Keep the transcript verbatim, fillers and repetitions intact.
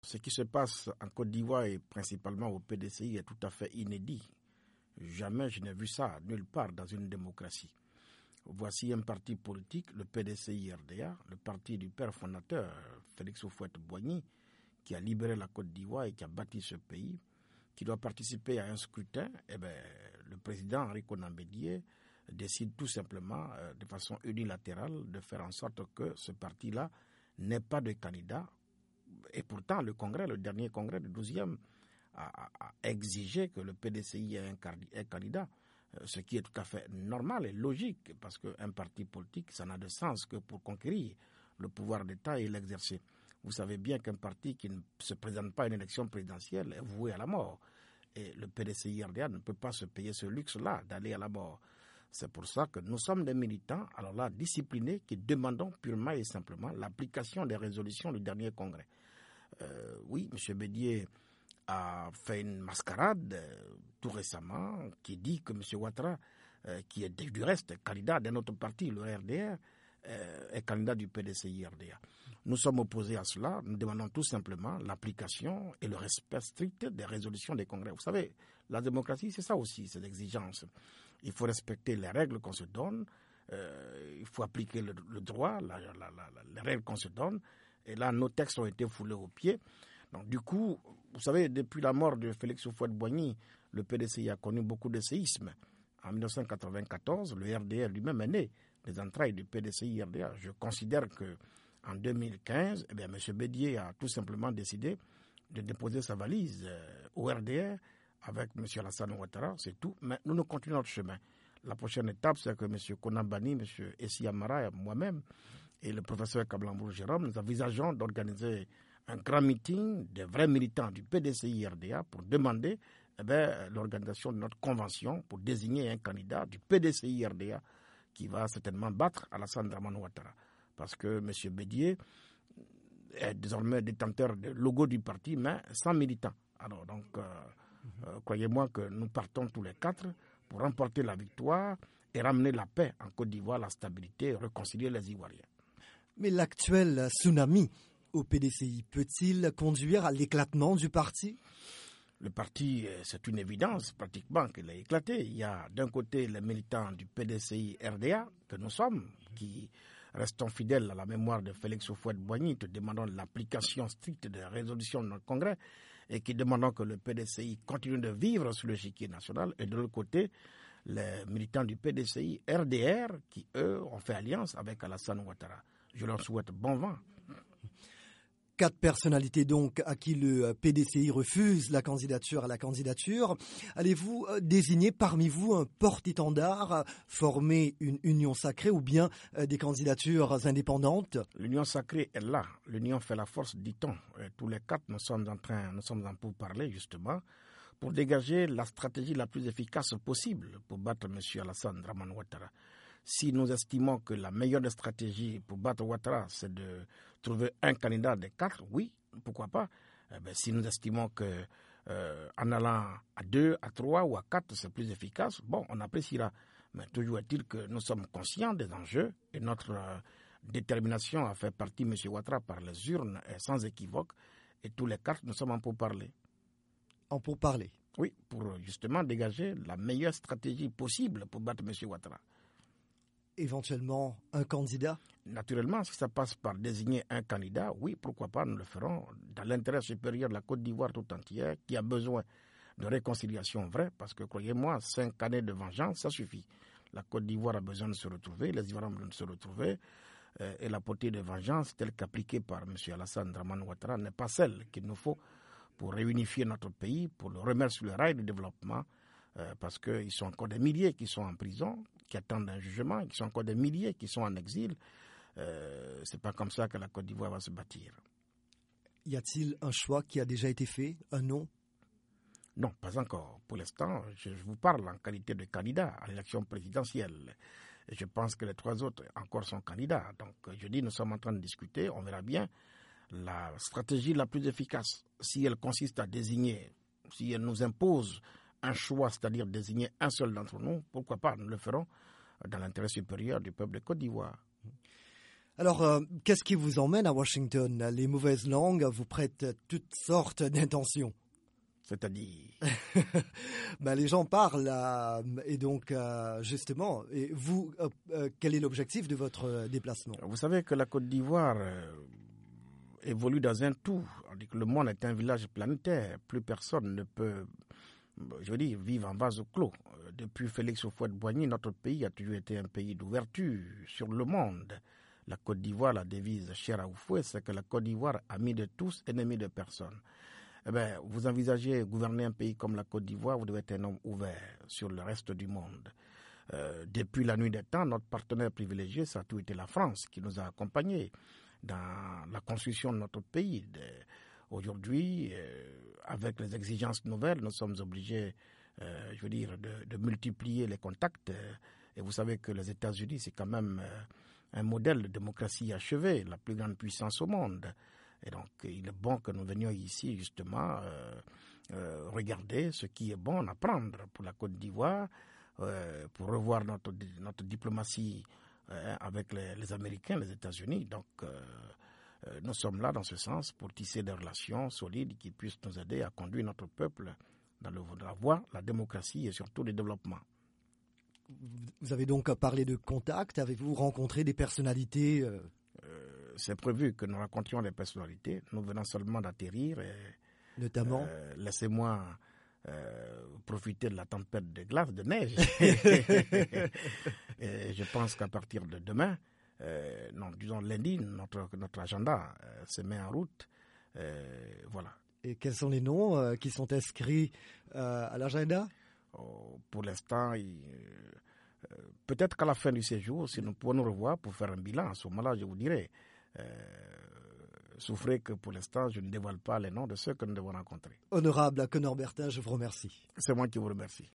Ce qui se passe en Côte d'Ivoire et principalement au P D C I est tout à fait inédit. Jamais je n'ai vu ça nulle part dans une démocratie. Voici un parti politique, le P D C I R D A, le parti du père fondateur Félix Houphouët-Boigny, qui a libéré la Côte d'Ivoire et qui a bâti ce pays, qui doit participer à un scrutin. Eh bien, le président Henri Konan Bédié décide tout simplement, euh, de façon unilatérale, de faire en sorte que ce parti-là n'ait pas de candidat. Et pourtant, le Congrès, le dernier Congrès, le douzième, a, a, a exigé que le P D C I ait un, un candidat, ce qui est tout à fait normal et logique, parce qu'un parti politique, ça n'a de sens que pour conquérir le pouvoir d'État et l'exercer. Vous savez bien qu'un parti qui ne se présente pas à une élection présidentielle est voué à la mort. Et le P D C I R D A ne peut pas se payer ce luxe-là d'aller à la mort. C'est pour ça que nous sommes des militants, alors là, disciplinés, qui demandons purement et simplement l'application des résolutions du dernier congrès. Euh, oui, M. Bédié a fait une mascarade euh, tout récemment qui dit que M. Ouattara, euh, qui est du reste candidat d'un autre parti, le R D R, euh, est candidat du P D C I R D A. Nous sommes opposés à cela. Nous demandons tout simplement l'application et le respect strict des résolutions des congrès. Vous savez, la démocratie, c'est ça aussi, c'est l'exigence. Il faut respecter les règles qu'on se donne, euh, il faut appliquer le, le droit, la, la, la, la, les règles qu'on se donne. Et là, nos textes ont été foulés aux pieds. Donc, du coup, vous savez, depuis la mort de Félix Houphouët-Boigny, le P D C I a connu beaucoup de séismes. En dix-neuf cent quatre-vingt-quatorze, le R D R lui-même est né des entrailles du P D C I R D A. Je considère que en deux mille quinze, eh bien, M. Bédié a tout simplement décidé de déposer sa valise euh, au R D R avec M. Alassane Ouattara, c'est tout. Mais nous nous continuons notre chemin. La prochaine étape, c'est que M. Konan Bani, M. Essi Amara et moi-même et le professeur Kablambour Jérôme, nous envisageons d'organiser un grand meeting des vrais militants du P D C I R D A pour demander eh bien, l'organisation de notre convention pour désigner un candidat du P D C I R D A qui va certainement battre Alassane Dramane Ouattara. Parce que M. Bédié est désormais détenteur du logo du parti, mais sans militant. Alors donc, euh, mm-hmm. euh, croyez-moi que nous partons tous les quatre pour remporter la victoire et ramener la paix en Côte d'Ivoire, la stabilité et réconcilier les Ivoiriens. Mais l'actuel tsunami au P D C I peut-il conduire à l'éclatement du parti ? Le parti, c'est une évidence pratiquement qu'il a éclaté. Il y a d'un côté les militants du P D C I R D A, que nous sommes, qui restons fidèles à la mémoire de Félix Houphouët-Boigny, te demandant l'application stricte des résolutions de notre congrès et qui demandons que le P D C I continue de vivre sur l'échiquier national. Et de l'autre côté, les militants du P D C I R D R qui, eux, ont fait alliance avec Alassane Ouattara. Je leur souhaite bon vent. Quatre personnalités donc à qui le P D C I refuse la candidature à la candidature. Allez-vous désigner parmi vous un porte-étendard, former une union sacrée ou bien des candidatures indépendantes ? L'union sacrée est là. L'union fait la force, dit-on. Et tous les quatre, nous sommes en train, nous sommes en pourparlers justement pour dégager la stratégie la plus efficace possible pour battre M. Alassane Dramane Ouattara. Si nous estimons que la meilleure des stratégies pour battre Ouattara, c'est de trouver un candidat des quatre, oui, pourquoi pas. Eh bien, si nous estimons que euh, en allant à deux, à trois ou à quatre, c'est plus efficace, bon, on appréciera. Mais toujours est-il que nous sommes conscients des enjeux et notre euh, détermination à faire partie M. Ouattara par les urnes est sans équivoque. Et tous les quatre, nous sommes en pourparlers. En pourparlers ? Oui, pour justement dégager la meilleure stratégie possible pour battre M. Ouattara. Éventuellement un candidat ? Naturellement, si ça passe par désigner un candidat, oui, pourquoi pas, nous le ferons dans l'intérêt supérieur de la Côte d'Ivoire tout entière, qui a besoin de réconciliation vraie, parce que, croyez-moi, cinq années de vengeance, ça suffit. La Côte d'Ivoire a besoin de se retrouver, les Ivoiriens ont besoin de se retrouver, euh, et la portée de vengeance, telle qu'appliquée par M. Alassane Dramane Ouattara, n'est pas celle qu'il nous faut pour réunifier notre pays, pour le remettre sur le rail du développement, Euh, parce qu'ils sont encore des milliers qui sont en prison, qui attendent un jugement, qui sont encore des milliers qui sont en exil. Euh, c'est pas comme ça que la Côte d'Ivoire va se bâtir. Y a-t-il un choix qui a déjà été fait, un nom ? Non, pas encore. Pour l'instant, je, je vous parle en qualité de candidat à l'élection présidentielle. Et je pense que les trois autres encore sont candidats. Donc, je dis, nous sommes en train de discuter, on verra bien la stratégie la plus efficace. Si elle consiste à désigner, si elle nous impose un choix, c'est-à-dire désigner un seul d'entre nous, pourquoi pas, nous le ferons dans l'intérêt supérieur du peuple de Côte d'Ivoire. Alors, euh, qu'est-ce qui vous emmène à Washington? Les mauvaises langues vous prêtent toutes sortes d'intentions. C'est-à-dire ben, les gens parlent, euh, et donc, euh, justement, et vous, euh, euh, quel est l'objectif de votre euh, déplacement? Vous savez que la Côte d'Ivoire euh, évolue dans un tout. On dit que le monde est un village planétaire. Plus personne ne peut, je veux dire, vivre en vase clos. Depuis Félix Houphouët-Boigny, notre pays a toujours été un pays d'ouverture sur le monde. La Côte d'Ivoire, la devise chère à Houphouët, c'est que la Côte d'Ivoire, amie de tous, ennemie de personne. Eh bien, vous envisagez gouverner un pays comme la Côte d'Ivoire, vous devez être un homme ouvert sur le reste du monde. Euh, depuis la nuit des temps, notre partenaire privilégié, ça a tout été la France, qui nous a accompagnés dans la construction de notre pays. De, aujourd'hui, euh, avec les exigences nouvelles, nous sommes obligés, euh, je veux dire, de, de multiplier les contacts. Euh, et vous savez que les États-Unis, c'est quand même euh, un modèle de démocratie achevée, la plus grande puissance au monde. Et donc, il est bon que nous venions ici, justement, euh, euh, regarder ce qui est bon, en apprendre pour la Côte d'Ivoire, euh, pour revoir notre, notre diplomatie euh, avec les, les Américains, les États-Unis. Donc, euh, euh, nous sommes là, dans ce sens, pour tisser des relations solides qui puissent nous aider à conduire notre peuple dans, le, dans la voie, la démocratie et surtout le développement. Vous avez donc parlé de contact. Avez-vous rencontré des personnalités euh... Euh, c'est prévu que nous rencontrions des personnalités. Nous venons seulement d'atterrir. Et, Notamment euh, laissez-moi euh, profiter de la tempête de glace, de neige. Et je pense qu'à partir de demain, euh, non, disons lundi, notre, notre agenda euh, se met en route. Euh, voilà. Et quels sont les noms euh, qui sont inscrits euh, à l'agenda? Oh, pour l'instant, il, euh, peut-être qu'à la fin du séjour, si nous pouvons nous revoir pour faire un bilan, à ce moment-là, je vous dirai. Euh, souffrez que pour l'instant, je ne dévoile pas les noms de ceux que nous devons rencontrer. Honorable Conor Bertin, je vous remercie. C'est moi qui vous remercie.